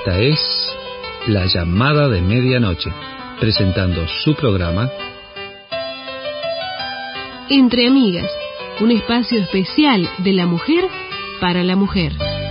Esta es La Llamada de Medianoche, presentando su programa Entre Amigas, un espacio especial de la mujer para la mujer.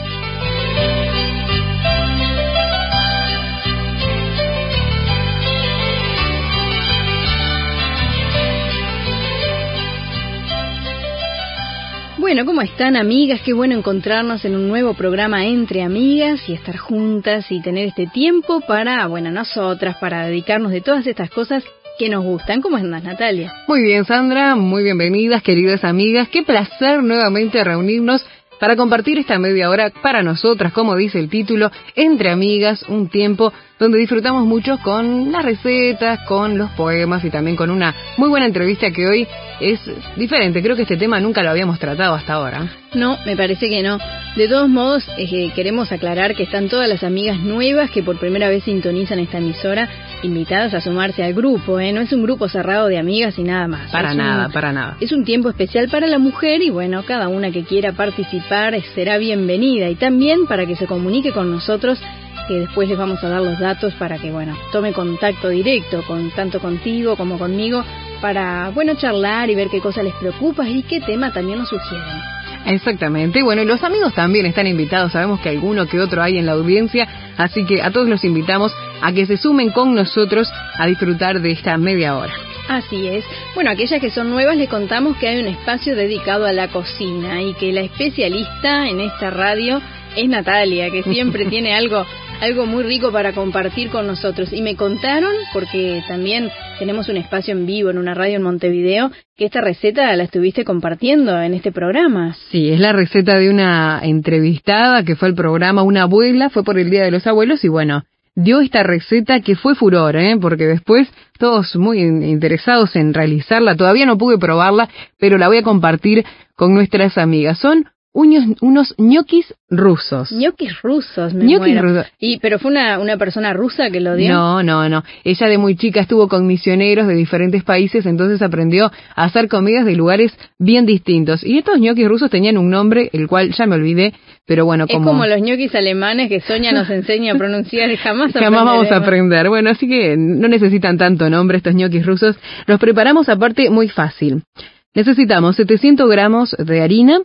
Bueno, ¿cómo están, amigas? Qué bueno encontrarnos en un nuevo programa Entre Amigas y estar juntas y tener este tiempo para, nosotras, para dedicarnos de todas estas cosas que nos gustan. ¿Cómo andas, Natalia? Muy bien, Sandra, muy bienvenidas, queridas amigas. Qué placer nuevamente reunirnos para compartir esta media hora para nosotras, como dice el título, Entre Amigas, un tiempo donde disfrutamos mucho con las recetas, con los poemas y también con una muy buena entrevista que hoy es diferente. Creo que este tema nunca lo habíamos tratado hasta ahora. No, me parece que no. De todos modos, queremos aclarar que están todas las amigas nuevas que por primera vez sintonizan esta emisora, invitadas a sumarse al grupo, No es un grupo cerrado de amigas y nada más. Para nada. Es un tiempo especial para la mujer y cada una que quiera participar será bienvenida. Y también para que se comunique con nosotros, que después les vamos a dar los datos para que, tome contacto directo tanto contigo como conmigo para, charlar y ver qué cosa les preocupa y qué tema también nos sugieren. Exactamente. Y los amigos también están invitados. Sabemos que alguno que otro hay en la audiencia, así que a todos los invitamos a que se sumen con nosotros a disfrutar de esta media hora. Así es. Aquellas que son nuevas les contamos que hay un espacio dedicado a la cocina y que la especialista en esta radio es Natalia, que siempre tiene algo muy rico para compartir con nosotros. Y me contaron, porque también tenemos un espacio en vivo en una radio en Montevideo, que esta receta la estuviste compartiendo en este programa. Sí, es la receta de una entrevistada que fue al programa, una abuela, fue por el Día de los Abuelos y dio esta receta que fue furor, porque después todos muy interesados en realizarla. Todavía no pude probarla, pero la voy a compartir con nuestras amigas. Son unos ñoquis rusos. Ñoquis rusos, rusos. ¿Pero fue una persona rusa que lo dio? No. Ella de muy chica estuvo con misioneros de diferentes países, entonces aprendió a hacer comidas de lugares bien distintos. Y estos ñoquis rusos tenían un nombre, el cual ya me olvidé, pero Es como los ñoquis alemanes que Sonia nos enseña a pronunciar y jamás vamos a aprender. Así que no necesitan tanto nombre estos ñoquis rusos. Los preparamos aparte muy fácil. Necesitamos 700 gramos de harina,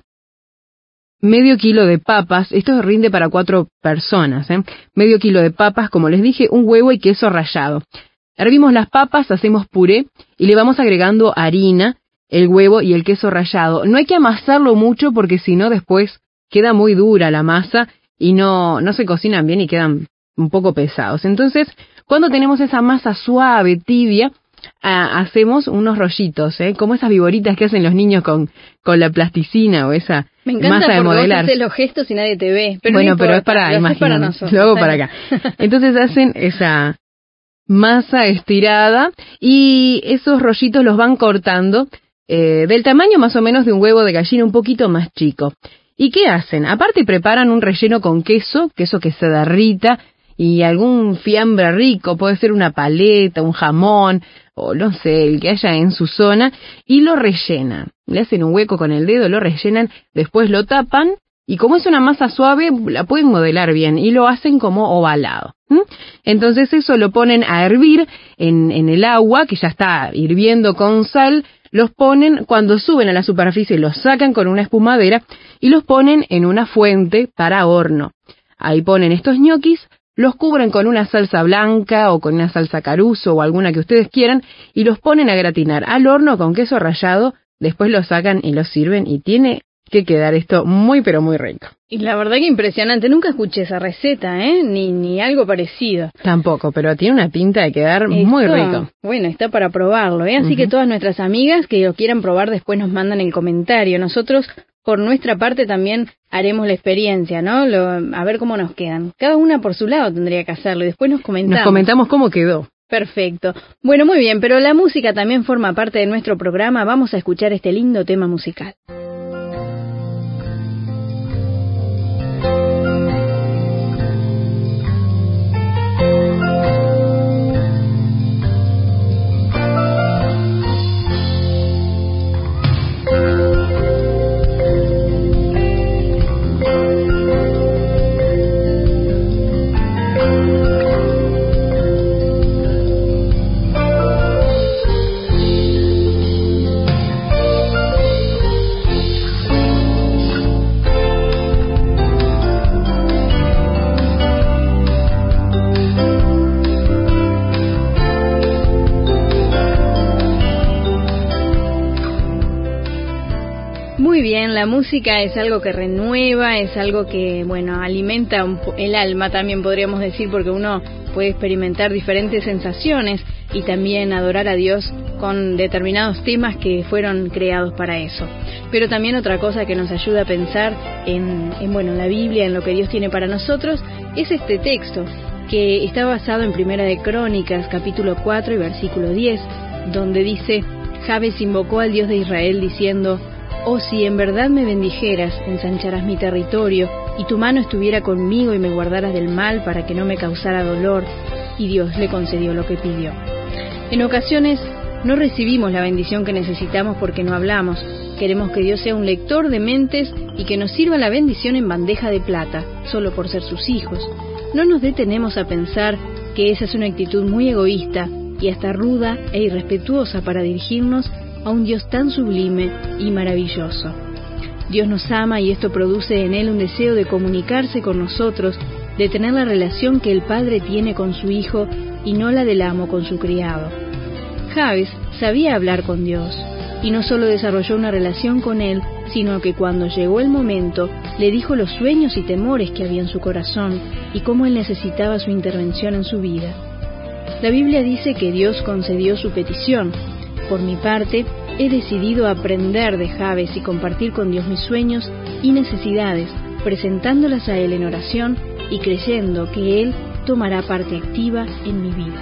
medio kilo de papas, esto rinde para 4 personas, medio kilo de papas, como les dije, un huevo y queso rallado. Hervimos las papas, hacemos puré y le vamos agregando harina, el huevo y el queso rallado. No hay que amasarlo mucho porque si no después queda muy dura la masa y no se cocinan bien y quedan un poco pesados. Entonces, cuando tenemos esa masa suave, tibia, hacemos unos rollitos, como esas viboritas que hacen los niños con la plasticina o esa masa de modelar. Me encanta porque vos haces los gestos y nadie te ve. Pero pero es para imaginar. Lo hago para acá. Entonces hacen esa masa estirada y esos rollitos los van cortando del tamaño más o menos de un huevo de gallina, un poquito más chico. ¿Y qué hacen? Aparte preparan un relleno con queso que se derrita, y algún fiambre rico, puede ser una paleta, un jamón, o no sé, el que haya en su zona, y lo rellenan. Le hacen un hueco con el dedo, lo rellenan, después lo tapan, y como es una masa suave, la pueden modelar bien, y lo hacen como ovalado. Entonces eso lo ponen a hervir en el agua, que ya está hirviendo con sal, los ponen, cuando suben a la superficie, los sacan con una espumadera, y los ponen en una fuente para horno. Ahí ponen estos ñoquis, los cubren con una salsa blanca o con una salsa caruso o alguna que ustedes quieran y los ponen a gratinar al horno con queso rallado, después los sacan y los sirven y tiene que quedar esto muy pero muy rico. Y la verdad que impresionante, nunca escuché esa receta, ni algo parecido. Tampoco, pero tiene una pinta de quedar muy rico. Bueno, está para probarlo, Así que todas nuestras amigas que lo quieran probar después nos mandan el comentario. Nosotros, por nuestra parte, también haremos la experiencia, a ver cómo nos quedan. Cada una por su lado tendría que hacerlo y después nos comentamos. Nos comentamos cómo quedó. Perfecto. Bueno, muy bien, pero la música también forma parte de nuestro programa. Vamos a escuchar este lindo tema musical. Bien, la música es algo que renueva, es algo que, bueno, alimenta el alma también podríamos decir, porque uno puede experimentar diferentes sensaciones y también adorar a Dios con determinados temas que fueron creados para eso. Pero también otra cosa que nos ayuda a pensar en la Biblia, en lo que Dios tiene para nosotros, es este texto que está basado en Primera de Crónicas, capítulo 4 y versículo 10, donde dice: Jabes invocó al Dios de Israel diciendo: Oh, si en verdad me bendijeras, ensancharás mi territorio, y tu mano estuviera conmigo y me guardaras del mal para que no me causara dolor. Y Dios le concedió lo que pidió. En ocasiones no recibimos la bendición que necesitamos porque no hablamos. Queremos que Dios sea un lector de mentes y que nos sirva la bendición en bandeja de plata, solo por ser sus hijos. No nos detenemos a pensar que esa es una actitud muy egoísta y hasta ruda e irrespetuosa para dirigirnos a un Dios tan sublime y maravilloso. Dios nos ama y esto produce en Él un deseo de comunicarse con nosotros, de tener la relación que el padre tiene con su hijo y no la del amo con su criado. Jabes sabía hablar con Dios y no solo desarrolló una relación con Él, sino que cuando llegó el momento le dijo los sueños y temores que había en su corazón y cómo Él necesitaba su intervención en su vida. La Biblia dice que Dios concedió su petición. Por mi parte, he decidido aprender de Jabes y compartir con Dios mis sueños y necesidades, presentándolas a Él en oración y creyendo que Él tomará parte activa en mi vida.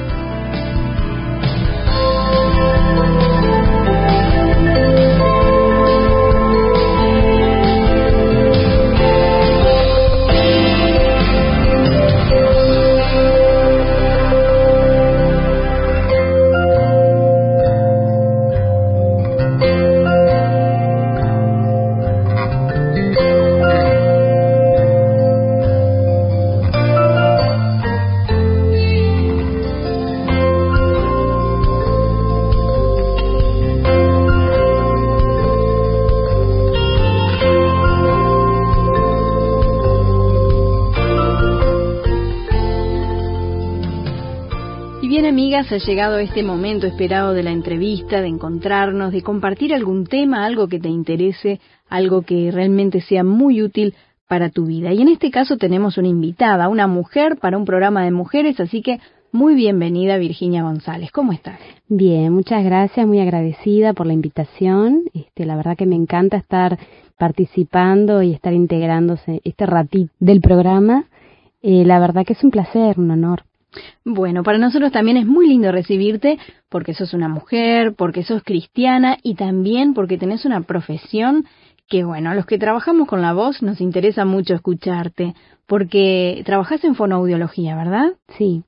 Ha llegado este momento esperado de la entrevista, de encontrarnos, de compartir algún tema, algo que te interese, algo que realmente sea muy útil para tu vida. Y en este caso tenemos una invitada, una mujer para un programa de mujeres, así que muy bienvenida Virginia González. ¿Cómo estás? Bien, muchas gracias, muy agradecida por la invitación. La verdad que me encanta estar participando y estar integrándose este ratito del programa. La verdad que es un placer, un honor. Bueno, para nosotros también es muy lindo recibirte porque sos una mujer, porque sos cristiana y también porque tenés una profesión que, bueno, a los que trabajamos con la voz nos interesa mucho escucharte, porque trabajás en fonoaudiología, ¿verdad? Sí.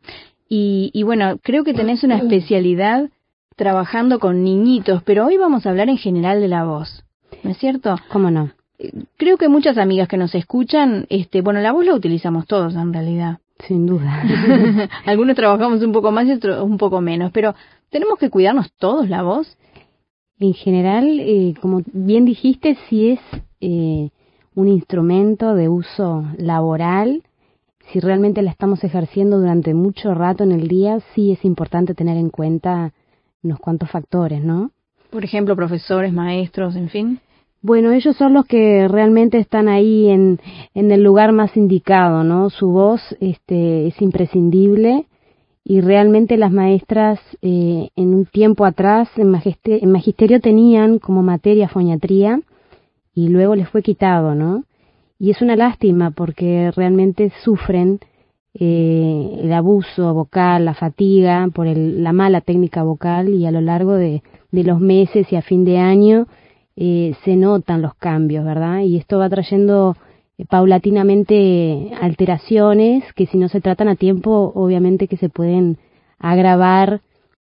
Y bueno, creo que tenés una especialidad trabajando con niñitos, pero hoy vamos a hablar en general de la voz, ¿no es cierto? ¿Cómo no? Creo que muchas amigas que nos escuchan, la voz la utilizamos todos en realidad. Sin duda. Algunos trabajamos un poco más y otros un poco menos, pero ¿tenemos que cuidarnos todos la voz? En general, como bien dijiste, si es un instrumento de uso laboral, si realmente la estamos ejerciendo durante mucho rato en el día, sí es importante tener en cuenta unos cuantos factores, ¿no? Por ejemplo, profesores, maestros, en fin. Bueno, ellos son los que realmente están ahí en el lugar más indicado, ¿no? Su voz es imprescindible y realmente las maestras en un tiempo atrás en magisterio tenían como materia foniatría y luego les fue quitado, ¿no? Y es una lástima porque realmente sufren el abuso vocal, la fatiga por la mala técnica vocal y a lo largo de los meses y a fin de año se notan los cambios, ¿verdad? Y esto va trayendo paulatinamente alteraciones que si no se tratan a tiempo, obviamente que se pueden agravar.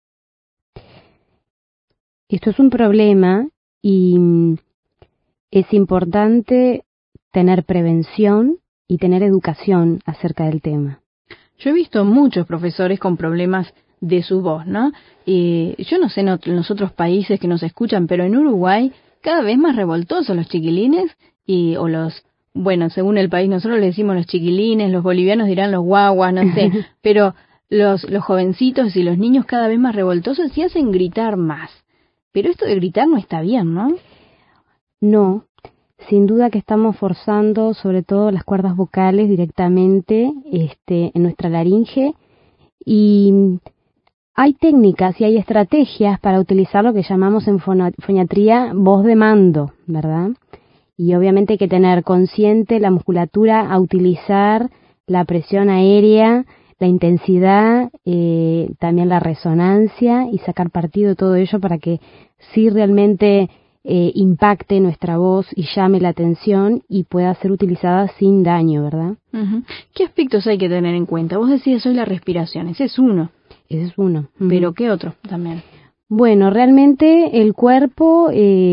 Esto es un problema y es importante tener prevención y tener educación acerca del tema. Yo he visto muchos profesores con problemas de su voz, ¿no? Yo no sé en los otros países que nos escuchan, pero en Uruguay cada vez más revoltosos los chiquilines según el país, nosotros le decimos los chiquilines, los bolivianos dirán los guaguas, no sé, pero los jovencitos y los niños cada vez más revoltosos y hacen gritar más. Pero esto de gritar no está bien, ¿no? No, sin duda que estamos forzando sobre todo las cuerdas vocales directamente en nuestra laringe, y hay técnicas y hay estrategias para utilizar lo que llamamos en foniatría voz de mando, ¿verdad? Y obviamente hay que tener consciente la musculatura a utilizar, la presión aérea, la intensidad, también la resonancia, y sacar partido de todo ello para que sí realmente impacte nuestra voz y llame la atención y pueda ser utilizada sin daño, ¿verdad? Uh-huh. ¿Qué aspectos hay que tener en cuenta? Vos decías hoy la respiración, ese es uno. Ese es uno. Uh-huh. ¿Pero qué otro también? Bueno, realmente el cuerpo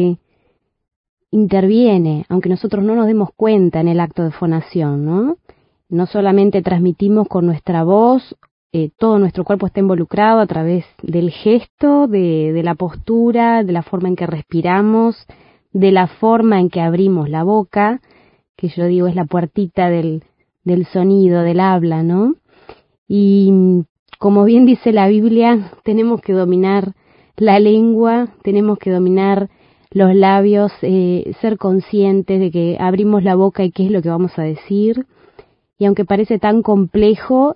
interviene, aunque nosotros no nos demos cuenta en el acto de fonación, ¿no? No solamente transmitimos con nuestra voz, todo nuestro cuerpo está involucrado a través del gesto, de la postura, de la forma en que respiramos, de la forma en que abrimos la boca, que yo digo es la puertita del sonido, del habla, ¿no? Y como bien dice la Biblia, tenemos que dominar la lengua, tenemos que dominar los labios, ser conscientes de que abrimos la boca y qué es lo que vamos a decir. Y aunque parece tan complejo,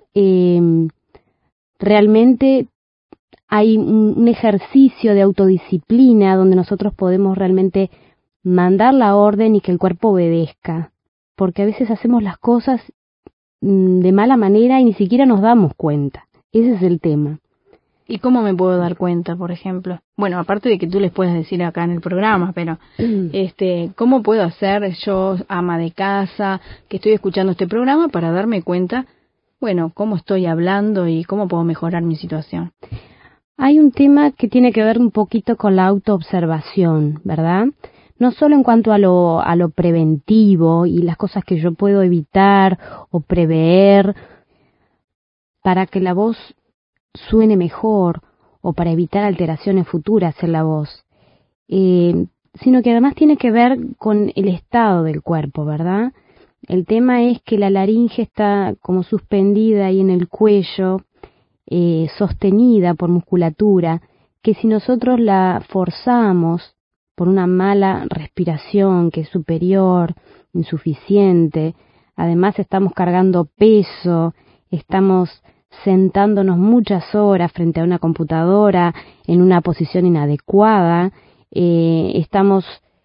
realmente hay un ejercicio de autodisciplina donde nosotros podemos realmente mandar la orden y que el cuerpo obedezca. Porque a veces hacemos las cosas de mala manera y ni siquiera nos damos cuenta. Ese es el tema. ¿Y cómo me puedo dar cuenta, por ejemplo? Bueno, aparte de que tú les puedas decir acá en el programa, pero ¿cómo puedo hacer yo, ama de casa, que estoy escuchando este programa, para darme cuenta, bueno, cómo estoy hablando y cómo puedo mejorar mi situación? Hay un tema que tiene que ver un poquito con la autoobservación, ¿verdad? No solo en cuanto a lo preventivo y las cosas que yo puedo evitar o prever para que la voz suene mejor o para evitar alteraciones futuras en la voz, sino que además tiene que ver con el estado del cuerpo, ¿verdad? El tema es que la laringe está como suspendida ahí en el cuello, sostenida por musculatura, que si nosotros la forzamos por una mala respiración que es superior, insuficiente, además estamos cargando peso, estamos sentándonos muchas horas frente a una computadora en una posición inadecuada, estamos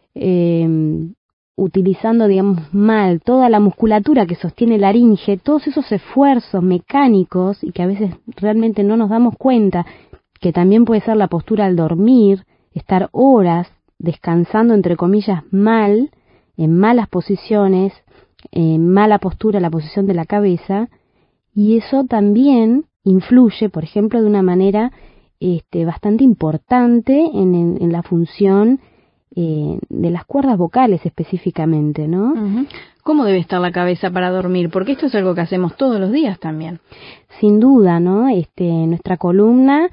utilizando, digamos, mal toda la musculatura que sostiene la laringe, todos esos esfuerzos mecánicos, y que a veces realmente no nos damos cuenta, que también puede ser la postura al dormir, estar horas descansando, entre comillas, mal, en malas posiciones, en mala postura, la posición de la cabeza, y eso también influye, por ejemplo, de una manera bastante importante en la función de las cuerdas vocales específicamente, ¿no? Uh-huh. ¿Cómo debe estar la cabeza para dormir? Porque esto es algo que hacemos todos los días también. Sin duda, ¿no? Nuestra columna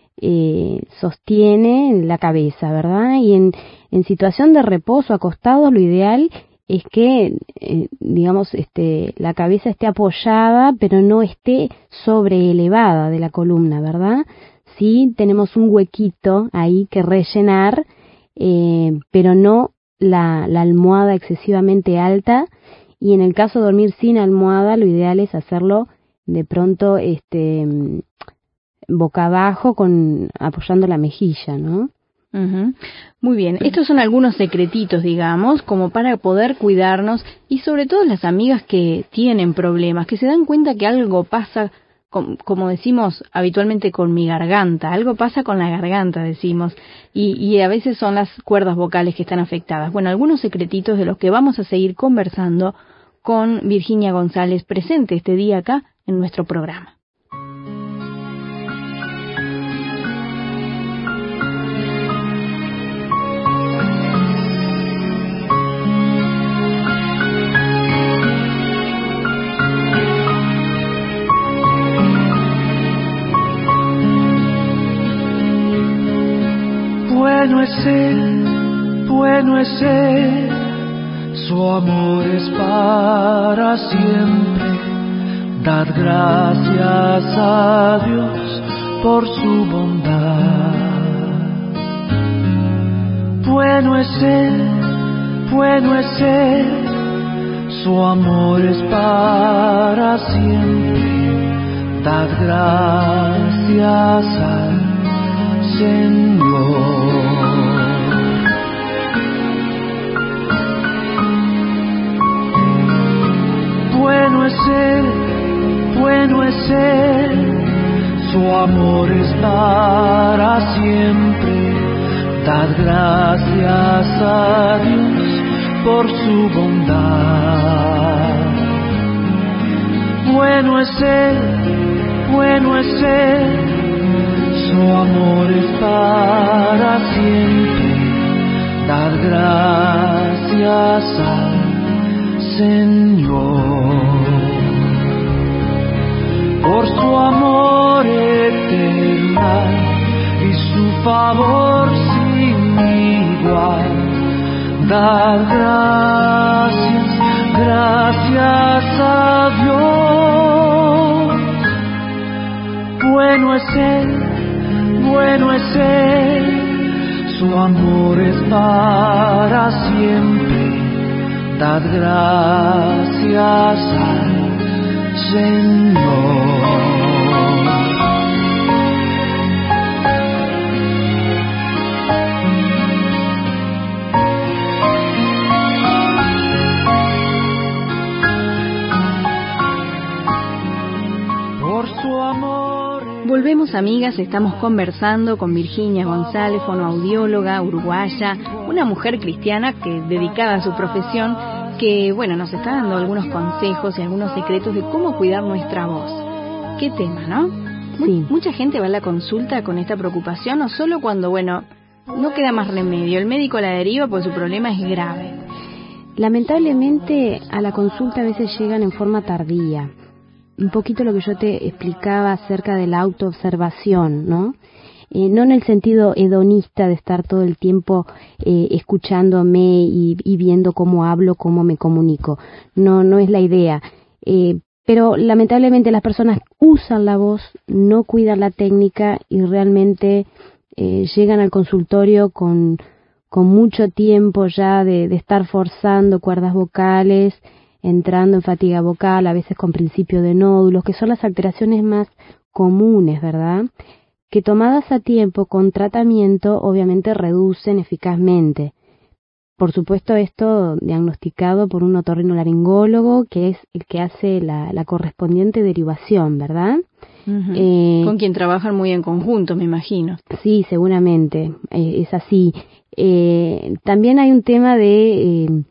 sostiene la cabeza, ¿verdad? Y en situación de reposo, acostados, lo ideal es que, la cabeza esté apoyada, pero no esté sobreelevada de la columna, ¿verdad? Sí, tenemos un huequito ahí que rellenar, pero no la almohada excesivamente alta, y en el caso de dormir sin almohada, lo ideal es hacerlo de pronto boca abajo, apoyando la mejilla, ¿no? Uh-huh. Muy bien, estos son algunos secretitos, digamos, como para poder cuidarnos, y sobre todo las amigas que tienen problemas, que se dan cuenta que algo pasa, como decimos habitualmente, con mi garganta, algo pasa con la garganta, decimos, y a veces son las cuerdas vocales que están afectadas. Bueno, algunos secretitos de los que vamos a seguir conversando con Virginia González, presente este día acá en nuestro programa. Bueno es Él, su amor es para siempre. Dad gracias a Dios por su bondad. Bueno Bueno es Él, su amor es para siempre. Dad gracias al Señor. Bueno es Él, su amor es para siempre. Dad gracias a Dios por su bondad. Bueno es Él, su amor es para siempre. Dad gracias al Señor por su amor eterno y su favor sin igual. Dad gracias a Dios. Bueno es Él, su amor es para siempre. Dad gracias al Señor. Volvemos, amigas, estamos conversando con Virginia González, fonoaudióloga uruguaya, una mujer cristiana que dedicada a su profesión, que bueno, nos está dando algunos consejos y algunos secretos de cómo cuidar nuestra voz. Qué tema, ¿no? Sí. Mucha gente va a la consulta con esta preocupación, o solo cuando, bueno, no queda más remedio, el médico la deriva porque su problema es grave. Lamentablemente a la consulta a veces llegan en forma tardía. Un poquito lo que yo te explicaba acerca de la autoobservación, ¿no? No en el sentido hedonista de estar todo el tiempo escuchándome y viendo cómo hablo, cómo me comunico. No es la idea. Pero lamentablemente las personas usan la voz, no cuidan la técnica y realmente llegan al consultorio con mucho tiempo ya de estar forzando cuerdas vocales, entrando en fatiga vocal, a veces con principio de nódulos, que son las alteraciones más comunes, ¿verdad? Que tomadas a tiempo con tratamiento obviamente reducen eficazmente. Por supuesto, esto diagnosticado por un otorrinolaringólogo, que es el que hace la correspondiente derivación, ¿verdad? Uh-huh. Con quien trabajan muy en conjunto, me imagino. Sí, seguramente, es así. También hay un tema de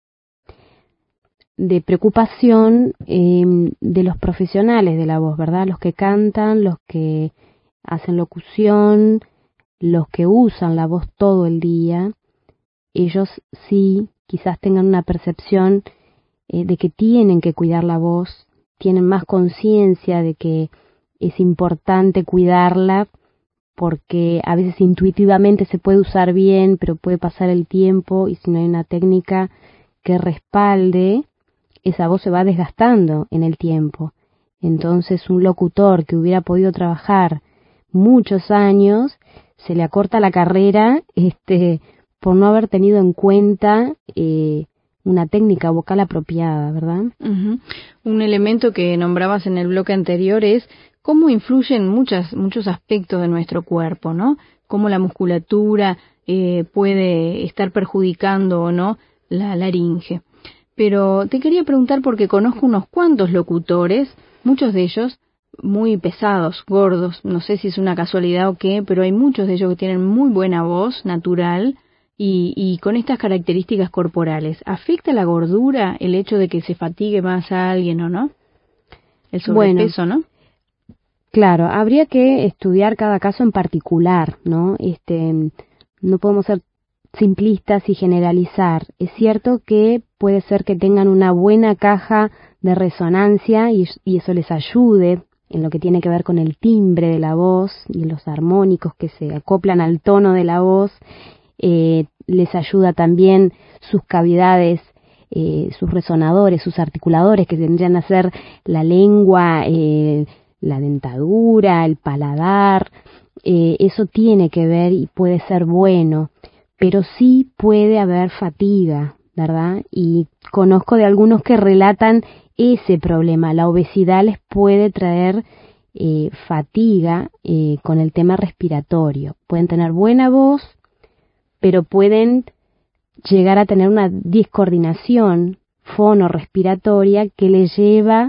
preocupación de los profesionales de la voz, ¿verdad? Los que cantan, los que hacen locución, los que usan la voz todo el día. Ellos sí quizás tengan una percepción de que tienen que cuidar la voz, tienen más conciencia de que es importante cuidarla, porque a veces intuitivamente se puede usar bien, pero puede pasar el tiempo y si no hay una técnica que respalde, esa voz se va desgastando en el tiempo. Entonces un locutor que hubiera podido trabajar muchos años, se le acorta la carrera por no haber tenido en cuenta una técnica vocal apropiada, ¿verdad? Uh-huh. Un elemento que nombrabas en el bloque anterior es cómo influyen muchos aspectos de nuestro cuerpo, ¿no? Cómo la musculatura puede estar perjudicando o no la laringe. Pero te quería preguntar porque conozco unos cuantos locutores, muchos de ellos muy pesados, gordos, no sé si es una casualidad o qué, pero hay muchos de ellos que tienen muy buena voz natural y con estas características corporales. ¿Afecta la gordura el hecho de que se fatigue más a alguien o no? El sobrepeso, ¿no? Claro, habría que estudiar cada caso en particular, ¿no? No podemos ser simplistas y generalizar. Es cierto que puede ser que tengan una buena caja de resonancia y eso les ayude en lo que tiene que ver con el timbre de la voz y los armónicos que se acoplan al tono de la voz. Les ayuda también sus cavidades, sus resonadores, sus articuladores, que tendrían a ser la lengua, la dentadura, el paladar. Eso tiene que ver y puede ser bueno. Pero sí puede haber fatiga, ¿verdad? Y conozco de algunos que relatan ese problema. La obesidad les puede traer fatiga con el tema respiratorio. Pueden tener buena voz, pero pueden llegar a tener una discoordinación fonorrespiratoria que les lleva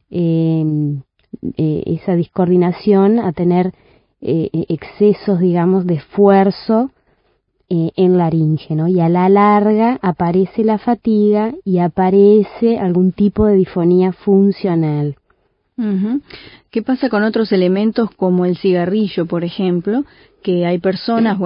esa discoordinación a tener excesos, digamos, de esfuerzo en laringe, ¿no? Y a la larga aparece la fatiga y aparece algún tipo de disfonía funcional. Uh-huh. ¿Qué pasa con otros elementos como el cigarrillo, por ejemplo? Que hay personas,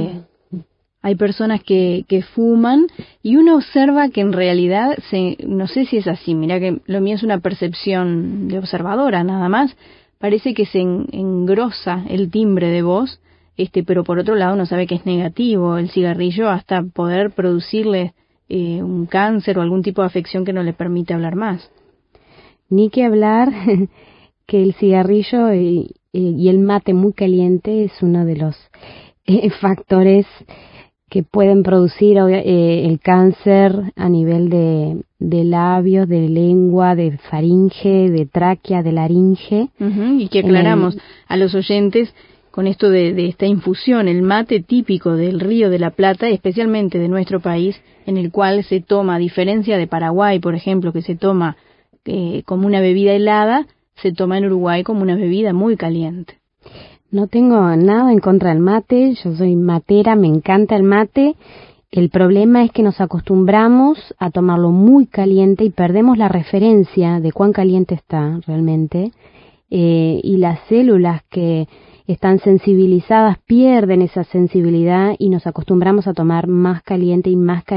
que fuman y uno observa que en realidad, no sé si es así, mira que lo mío es una percepción de observadora nada más, parece que se engrosa el timbre de voz, pero por otro lado uno sabe que es negativo el cigarrillo hasta poder producirle un cáncer o algún tipo de afección que no le permite hablar más. Ni que hablar que el cigarrillo y el mate muy caliente es uno de los factores que pueden producir el cáncer a nivel de labios, de lengua, de faringe, de tráquea, de laringe. Uh-huh, y que aclaramos a los oyentes con esto de esta infusión, el mate típico del Río de la Plata, especialmente de nuestro país, en el cual se toma, a diferencia de Paraguay, por ejemplo, que se toma como una bebida helada, se toma en Uruguay como una bebida muy caliente. No tengo nada en contra del mate, yo soy matera, me encanta el mate. El problema es que nos acostumbramos a tomarlo muy caliente y perdemos la referencia de cuán caliente está realmente. Y las células que están sensibilizadas pierden esa sensibilidad y nos acostumbramos a tomar más caliente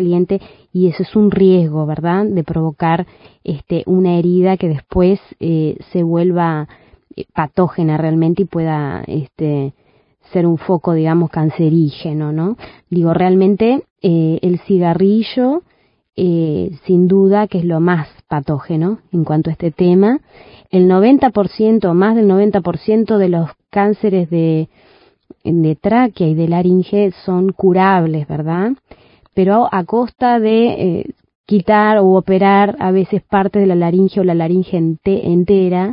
y eso es un riesgo, ¿verdad? De provocar una herida que después se vuelva patógena realmente y pueda ser un foco, digamos, cancerígeno, ¿no? Digo, realmente el cigarrillo sin duda que es lo más patógeno en cuanto a este tema. El 90%, más del 90% de los cánceres de tráquea y de laringe son curables, ¿verdad? Pero a costa de quitar o operar a veces parte de la laringe o la laringe entera.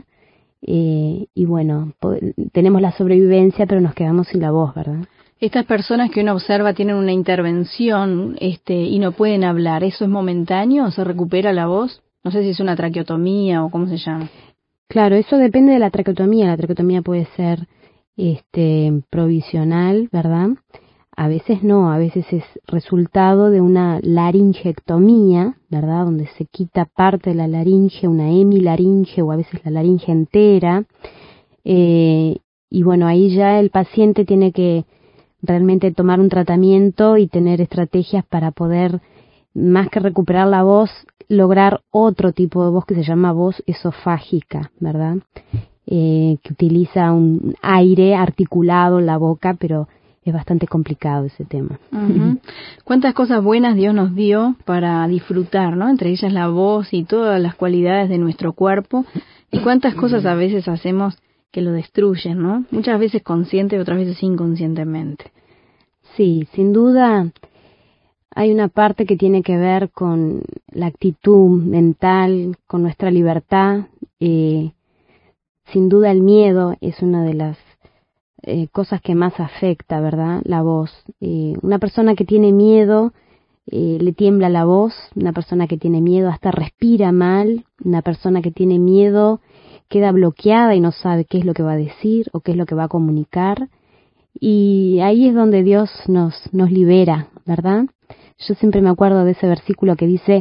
Y bueno, tenemos la sobrevivencia, pero nos quedamos sin la voz, ¿verdad? Estas personas que uno observa tienen una intervención y no pueden hablar, ¿eso es momentáneo o se recupera la voz? No sé si es una traqueotomía o cómo se llama. Claro, eso depende de la traqueotomía. La traqueotomía puede ser provisional, ¿verdad? A veces no, a veces es resultado de una laringectomía, ¿verdad? Donde se quita parte de la laringe, una hemilaringe o a veces la laringe entera. Y bueno, ahí ya el paciente tiene que realmente tomar un tratamiento y tener estrategias para poder, más que recuperar la voz, lograr otro tipo de voz que se llama voz esofágica, ¿verdad? Que utiliza un aire articulado en la boca, pero es bastante complicado ese tema. Uh-huh. ¿Cuántas cosas buenas Dios nos dio para disfrutar, ¿no? Entre ellas la voz y todas las cualidades de nuestro cuerpo. Y cuántas cosas a veces hacemos que lo destruyen, ¿no? Muchas veces consciente y otras veces inconscientemente. Sí, sin duda hay una parte que tiene que ver con la actitud mental, con nuestra libertad. Sin duda el miedo es una de las cosas que más afecta, ¿verdad? La voz. Una persona que tiene miedo le tiembla la voz, una persona que tiene miedo hasta respira mal, una persona que tiene miedo queda bloqueada y no sabe qué es lo que va a decir o qué es lo que va a comunicar. Y ahí es donde Dios nos libera, ¿verdad? Yo siempre me acuerdo de ese versículo que dice,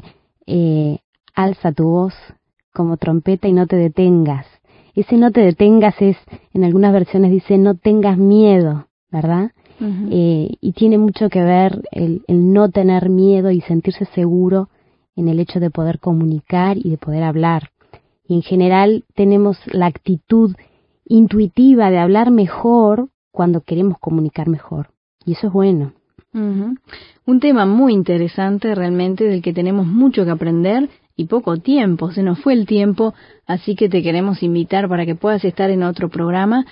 alza tu voz como trompeta y no te detengas. Ese no te detengas es, en algunas versiones dice, no tengas miedo, ¿verdad? Uh-huh. Y tiene mucho que ver el no tener miedo y sentirse seguro en el hecho de poder comunicar y de poder hablar. Y en general tenemos la actitud intuitiva de hablar mejor cuando queremos comunicar mejor. Y eso es bueno. Uh-huh. Un tema muy interesante realmente del que tenemos mucho que aprender y poco tiempo, se nos fue el tiempo, así que te queremos invitar para que puedas estar en otro programa,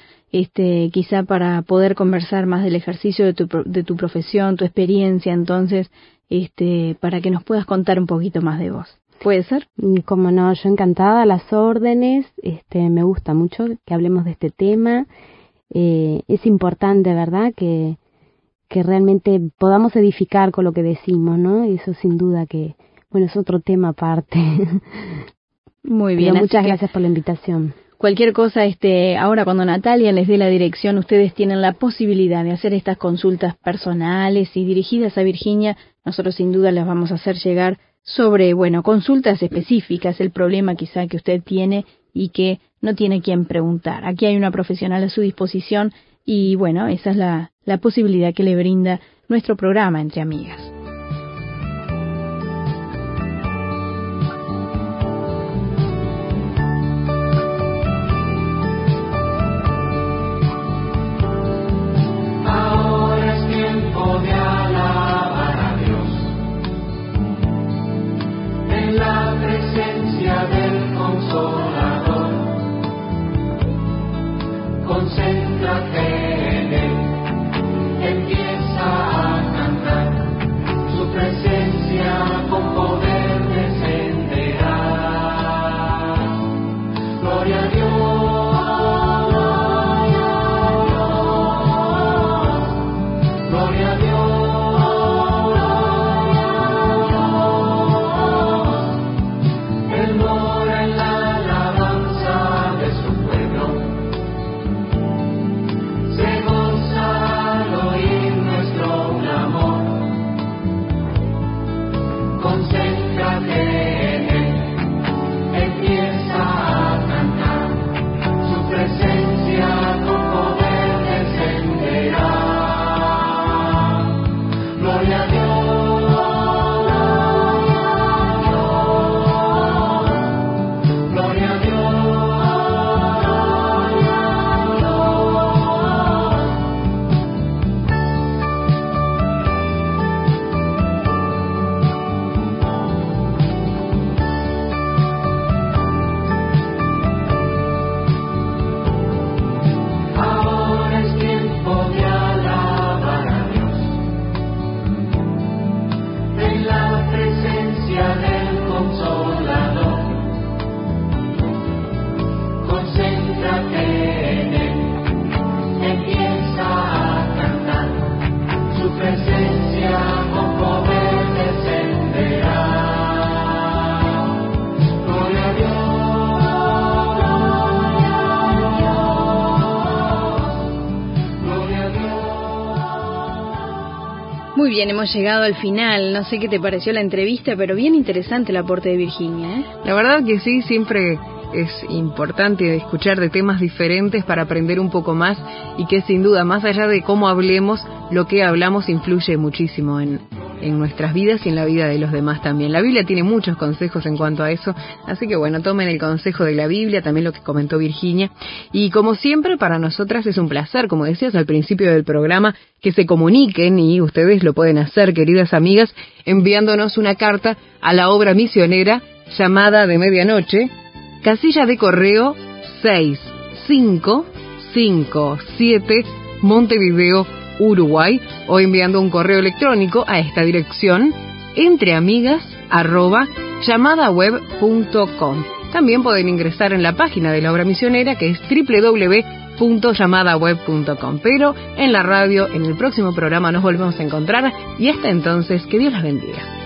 quizá para poder conversar más del ejercicio de tu profesión, tu experiencia, entonces, para que nos puedas contar un poquito más de vos. ¿Puede ser? Como no, yo encantada, las órdenes, me gusta mucho que hablemos de este tema. Es importante, ¿verdad?, que realmente podamos edificar con lo que decimos, ¿no? Y eso sin duda que, bueno, es otro tema aparte. Muy bien. Pero muchas gracias por la invitación. Cualquier cosa, ahora cuando Natalia les dé la dirección, ustedes tienen la posibilidad de hacer estas consultas personales y dirigidas a Virginia. Nosotros sin duda las vamos a hacer llegar sobre, consultas específicas, el problema quizá que usted tiene y que no tiene quien preguntar. Aquí hay una profesional a su disposición y, esa es la posibilidad que le brinda nuestro programa Entre Amigas. Muy bien, hemos llegado al final. No sé qué te pareció la entrevista, pero bien interesante el aporte de Virginia, ¿eh? La verdad que sí, siempre es importante escuchar de temas diferentes para aprender un poco más y que sin duda, más allá de cómo hablemos, lo que hablamos influye muchísimo en nuestras vidas y en la vida de los demás también. La Biblia tiene muchos consejos en cuanto a eso, así que tomen el consejo de la Biblia, también lo que comentó Virginia. Y como siempre, para nosotras es un placer, como decías al principio del programa, que se comuniquen, y ustedes lo pueden hacer, queridas amigas, enviándonos una carta a la obra misionera Llamada de Medianoche, casilla de correo 6557, Montevideo, Uruguay, o enviando un correo electrónico a esta dirección, entreamigas@llamadaweb.com. También pueden ingresar en la página de la obra misionera, que es www.llamadaweb.com. Pero en la radio, en el próximo programa nos volvemos a encontrar, y hasta entonces, que Dios las bendiga.